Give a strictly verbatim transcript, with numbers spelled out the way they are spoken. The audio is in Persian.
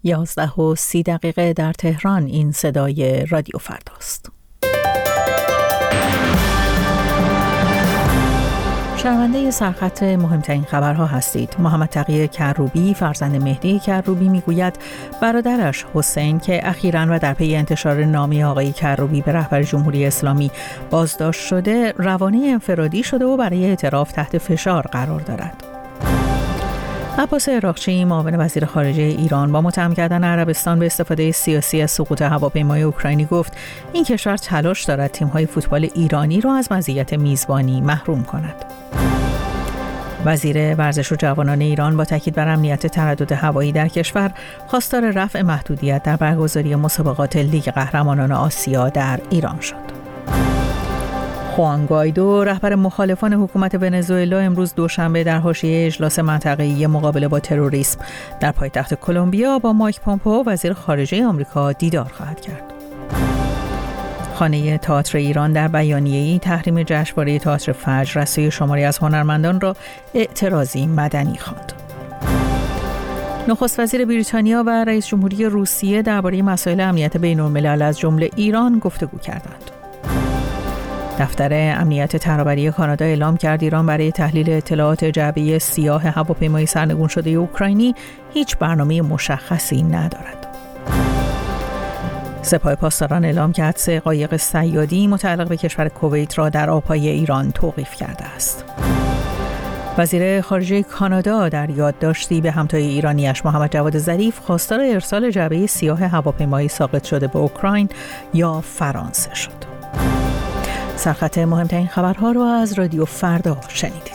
یازده و سی دقیقه در تهران. این صدای رادیو فرداست. شنونده سرخط مهمترین خبرها هستید. محمد تقی کروبی فرزند مهدی کروبی میگوید برادرش حسین که اخیراً و در پی انتشار نامه آقای کروبی به رهبر جمهوری اسلامی بازداشت شده روانه انفرادی شده و برای اعتراف تحت فشار قرار دارد. عباس عراقچی معاون وزیر خارجه ایران با متهم کردن عربستان به استفاده سیاسی از سقوط هواپیمای اوکراینی گفت این کشور تلاش دارد تیم‌های فوتبال ایرانی را از مزیت میزبانی محروم کند. وزیر ورزش و جوانان ایران با تاکید بر امنیت تردد هوایی در کشور خواستار رفع محدودیت در برگزاری مسابقات لیگ قهرمانان آسیا در ایران شد. خوان گایدو رهبر مخالفان حکومت ونزوئلا امروز دوشنبه در حاشیه اجلاس منطقه‌ای مقابله با تروریسم در پایتخت کلمبیا با مایک پومپئو وزیر خارجه آمریکا دیدار خواهد کرد. خانه تئاتر ایران در بیانیه‌ای تحریم جشنواره تئاتر فجر از سوی شماری از هنرمندان را اعتراضی مدنی خواند. نخست وزیر بریتانیا و رئیس جمهوری روسیه درباره مسائل امنیت بین‌الملل از جمله ایران گفتگو کردند. دفتر امنیت ترابری کانادا اعلام کرد ایران برای تحلیل اطلاعات جعبه سیاه هواپیمای سرنگون شده اوکراینی هیچ برنامه مشخصی ندارد. سپاه پاسداران اعلام کرد سه قایق صیادی متعلق به کشور کویت را در آبهای ایران توقیف کرده است. وزیر خارجه کانادا در یادداشتی به همتای ایرانیش محمد جواد ظریف خواستار ارسال جعبه سیاه هواپیمایی ساقط شده به اوکراین یا فرانسه شد. سرخط مهمترین خبرها را از رادیو فردا شنیدید.